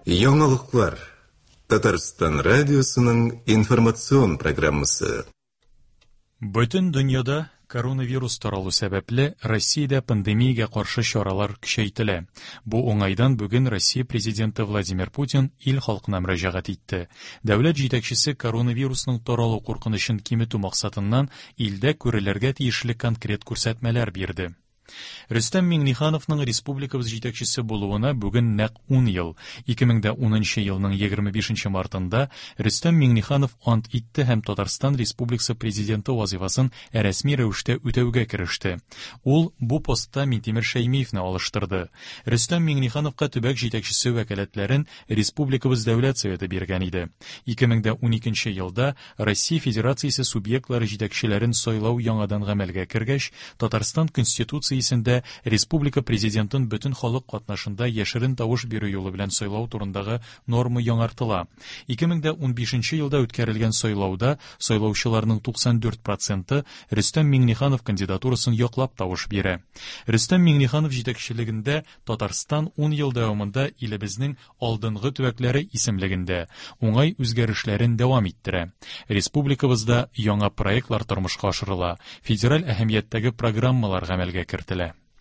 Яңалыклар. Татарстан радиосының информацион программасы. Бүтін дөньяда коронавирус таралу сәбәпле Россиядә пандемиягә каршы чаралар көчәйтелә. Бу уңайдан бүген Россия президенты Владимир Путин ил халкына мөрәҗәгать итте. Дәүләт җитәкчесе коронавирусның таралу куркынычын киметү максатыннан илдә күрелергә тиешле конкрет күрсәтмәләр бирде. Рөстәм Миңнехановның республикабыз җитәкчесе булуына бүген нәкъ 10 ел. 2010 елның 25 мартында Рөстәм Миңнеханов ант итте һәм Татарстан Республикасы президенты вазифасын рәсми рәвештә үтәүгә кереште. Ул бу постта Минтимер Шәймиевне алыштырды. Рөстәм Миңнехановка төбәк җитәкчесе вәкаләтләрен республикабыз дәүләт советы биргән иде. 2012 елда Россия Федерациясе субъектлары җитәкчеләрен сайлау яңадан гамәлгә кергәч, Татарстан Конституциясендә республика президентын бөтен халык катнашында яшерен тавыш бирү юлы белән сайлау турындагы норма яңартыла. 2015 елда үткәрелгән сайлауда сайлаучыларның 94% Рөстәм Миңнеханов кандидатурасын яклап тавыш бирә. Рөстәм Миңнеханов җитәкчелегендә Татарстан 10 ел дәвамында илебезнең алдынгы төбәкләре исемлегендә уңай үзгәрешләрен дәвам иттерә. Республикабызда яңа проектлар тормышка ашырыла, федераль әһәмияттәге программалар гамәлгә кертелә.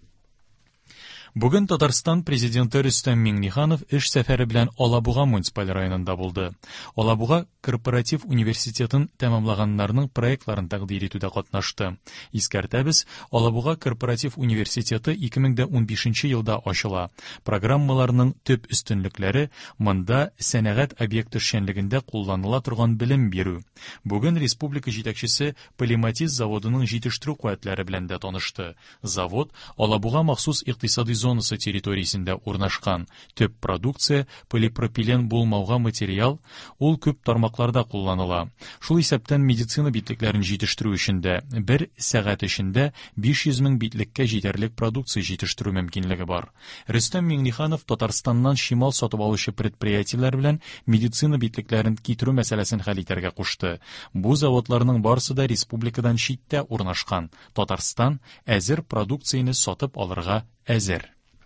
Бүген Татарстан президенты Рөстәм Миңнеханов эш сәфәре белән Алабуга муниципаль районында булды. Алабуга корпоратив университетын тәмамлаганнарның проектларын тәкъдим итүдә катнашты. Искәртәбез, Алабуга корпоратив университеты 2015 елда ачыла. Программаларның төп өстенлекләре монда сәнәгать объекты эшчәнлегендә кулланыла торган белем бирү. Бүген республика җитәкчесе Полиматиз заводының җитештерү куәтләре белән дә танышты. Завод Алабуга махсус икътисади зонасы территориясендә урнашкан. Төп продукция полипропилен булмауга материал, ул күп тармакларда кулланыла. Шул исәптән медицина битлекләрен җитештерү өчен дә 1 сәгать эчендә 500 мең битлеккә җитәрлек продукция җитештерү мөмкинлеге бар. Рөстәм Миңнеханов Татарстаннан чимал сатып алучы предприятиеләр белән медицина битлекләрен китерү мәсьәләсен хәл итәргә кушты. Бу заводларның барысы да республикадан читтә урнашкан. Татарстан әзер продукцияне сатып алырга әзер.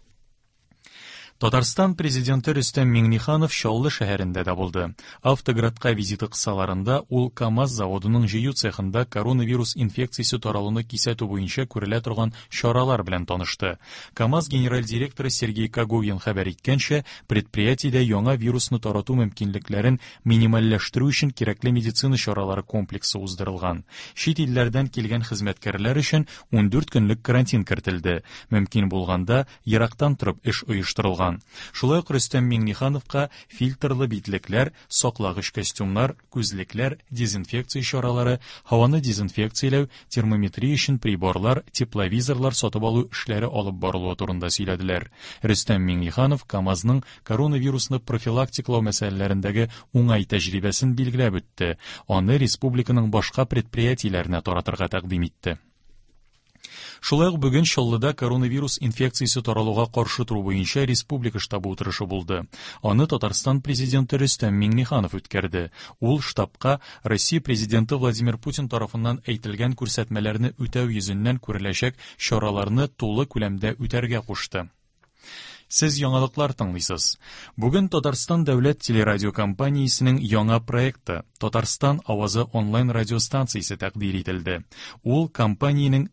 Татарстан президенты Рөстәм Миңнеханов Чаллы шәһәрендә дә булды. Автоградка визиты кысаларында ул КАМАЗ заводының җыю цехында коронавирус инфекциясе таралуны кисәтү буенча күрелә торган чаралар белән танышты. КАМАЗ генераль директоры Сергей Когуин хәбәр иткәнчә, предприятиедә яңа вирусны тарату мөмкинлекләрен минимальләштерү өчен кирәкле медицина чаралары комплексы уздырылган. Чит илләрдән килгән хезмәткәрләр өчен 14 көнлек карантин кертелде. Мөмкин булганда ерактан торып эш оештырылган. Шулай ук Рөстәм Миңнехановка фильтрлы битлекләр, саклагыч костюмнар, күзлекләр, дезинфекция чаралары, һаваны дезинфекцияләү, термометрия өчен приборлар, тепловизорлар сатып алу эшләре алып барылуы турында сөйләделәр. Рөстәм Миңнеханов КАМАЗның коронавирусны профилактикалау мәсьәләләрендәге уңай тәҗрибәсен билгеләп үтте. Аны республиканың башка предприятиеләренә таратырга тәкъдим итте. Шулай ук бүген Чаллыда коронавирус инфекциясе таралуга каршы туру буенча республика штабы утырышы булды. Аны Татарстан президенты Рөстәм Миңнеханов үткәрде. Ул штабка Россия президенты Владимир Путин тарафыннан әйтелгән күрсәтмәләрне үтәү йөзеннән күреләчәк чараларны тулы күләмдә үтәргә кушты. Сез яңалыклар тыңлыйсыз. Бүген Татарстан дәүләт телерадиокомпаниясенең яңа проекты Татарстан авазы онлайн радиостанциясе тәкъдим ителде. Ул компаниянең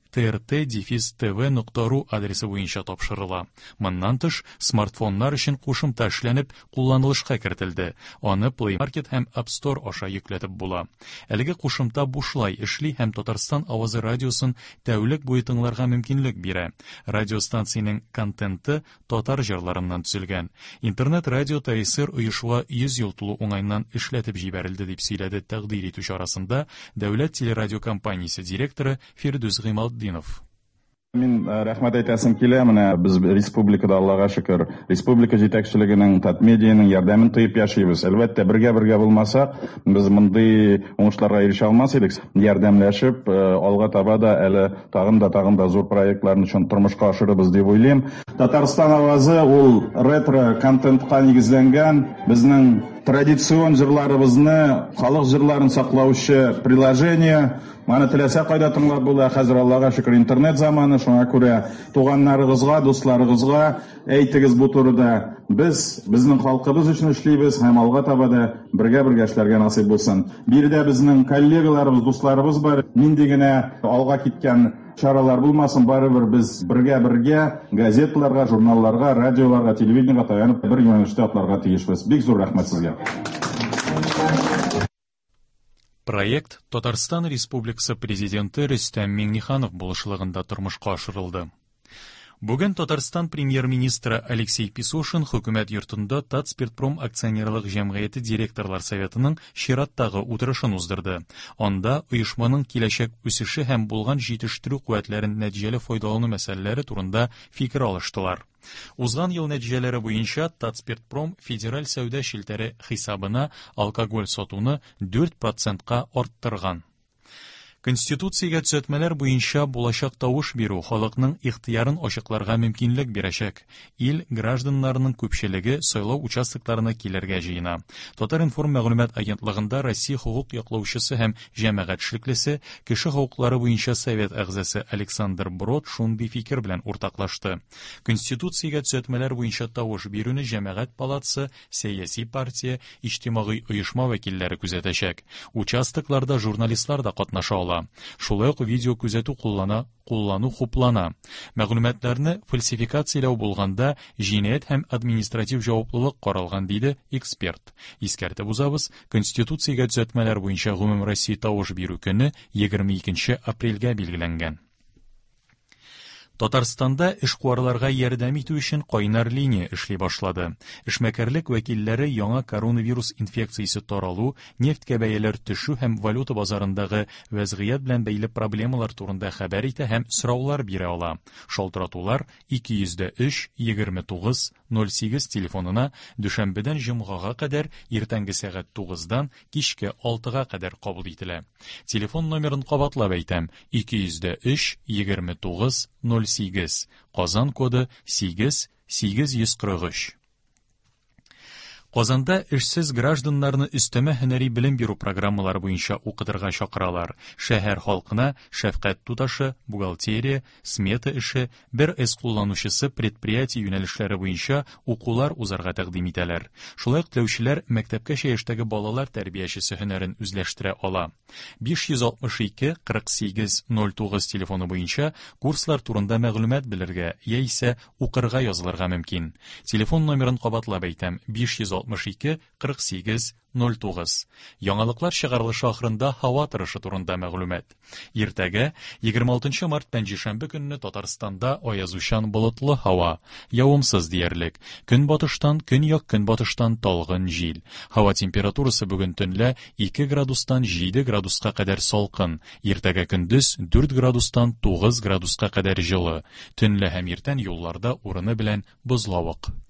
trt-tv.ru адресы буенча тапшырыла. Моннан тыш, смартфоннар өчен кушымта эшләнеп, кулланылышка кертелде. Аны Play Market һәм App Store аша йөкләтеп була. Әлеге кушымта бушлай эшли һәм Татарстан авазы радиосын тәүлек буе тыңларга мөмкинлек бирә. Радиостанциянең контенты татар җырларыннан төзелгән. Интернет-радио ТСР оешуга 100 ел тулу уңайнан эшләтеп җибәрелде дип сөйләде тәкъдим итүче арасында дәүләт телерадиокомпаниясе директоры Фирдүс Гыймалтдинов. Мин рәхмәт әйтәсем килә, менә без республикада Аллага шөкер, республика җитәкчелегенең, Татмедианың ярдәмен тоеп яшибез. Әлбәттә, бергә булмасак, без мондый уңышларга ирешә алмас идек. Ярдәмләшеп, алга таба да әле тагын да зур проектларны тормышка ашырырбыз дип уйлыйм. Татарстан авазы ул ретро контентка нигезләнгән, безнең традицион җырларыбызны, халык җырларын саклаучы приложение. Маны теләсә кайда тыңлап була, хәзер Аллага шөкер интернет заманы, шуңа күрә туганнарыгызга, дусларыгызга әйтегез бу турыда. Безнең халкыбыз өчен эшлибез һәм алга таба да бергә эшләргә насыйп булсын. Биредә безнең коллегаларыбыз, дусларыбыз бар. Нинди генә алга киткән чаралар булмасын, барыбер без бергә газеталарга, журналларга, радиоларга, телевидениегә таянып бер юнәлештә атларга тиешбез. Бик зур рәхмәт сезгә. Проект Татарстан Республикасы президенты Рөстәм Миңнеханов булышлыгында тормышка ашырылды. Бүген Татарстан премьер-министры Алексей Песошин хөкүмәт йортында Татспиртпром акционерлык җәмгыяте директорлар советының чираттагы утырышын уздырды. Анда оешманың киләчәк үсеше һәм булган җитештерү куәтләрен нәтиҗәле файдалану мәсьәләләре турында фикер алыштылар. Узган ел нәтиҗәләре буенча Татспиртпром федераль сәүдә шелтәре хисабына алкоголь сатуны 4%-ка арттырган. Конституциягә төзәтмәләр буенча булачак тавыш бирү халыкның ихтыярын ачыкларга мөмкинлек бирәчәк. Ил гражданнарының күпчелеге сайлау участокларына килергә җыена. Татар-информ мәгълүмат агентлыгында Россия хукук яклаучысы һәм җәмәгать эшлеклесе, кеше хукуклары буенча совет әгъзасы Александр Брод шундый фикер белән уртаклашты. Конституциягә төзәтмәләр буенча тавыш бирүне җәмәгать палатасы, сәяси партия, иҗтимагый оешма вәкилләре күзәтәчәк. Участокларда журналистлар да катнаша ала. Шулай ук видео күзәтү куллану хуплана. Мәгълүматларны фальсификацияләү булганда җинаять һәм административ җаваплылык каралган, диде эксперт. Искәртеп узабыз, Конституциягә төзәтмәләр буенча гомум Россия тавыш бирү көне 22 апрельгә билгеләнгән. Татарстанда эшкуарларга ярдәм итү өчен кайнар линия эшли башлады. Эшмәкәрлек вәкилләре яңа коронавирус инфекциясе таралу, нефткә бәяләр төшү һәм валюта базарындагы вәзгыять белән бәйле проблемалар турында хәбәр итә һәм сораулар бирә ала. Шалтыратулар 203-29-08 телефонына дүшәмбедән җомгага кадәр иртәнге сәгать 9-дан кичке 6-га кадәр кабул ителә. Телефон номерын кабатлап әйтәм: 203-29-08. Казан коды 8843. Казанда эшсез гражданнарны өстәмә һөнәри белем бирү программалары буенча укытырга чакыралар. Шәһәр халкына шәфкать туташы, бухгалтерия, смета эше, бер эс кулланучысы предприятие юнәлешләре буенча укулар узарга тәкъдим итәләр. Шулай ук теләүчеләр мәктәпкәчә яшьтәге балалар тәрбиячесе һөнәрен үзләштерә ала. 562-48-09 телефоны буенча курслар турында мәгълүмат белергә яисә укырга язылырга мөмкин. Телефон номерын кабатлап әйтәм: 562-48-09. Яңалыклар чыгарылышы ахырында һава торышы турында мәгълүмат. Иртәгә 26 март пәнҗешәмбе көнне Татарстанда аязучан болытлы һава, явымсыз диярлек. Көнбатыштан, көньяк-көнбатыштан талгын җил. Һава температурасы бүген төнлә 2 градустан 7 градуска кадәр салкын. Иртәгә көндез 4 градустан 9 градуска кадәр җылы. Төнлә һәм иртән юлларда урыны белән бозлавык.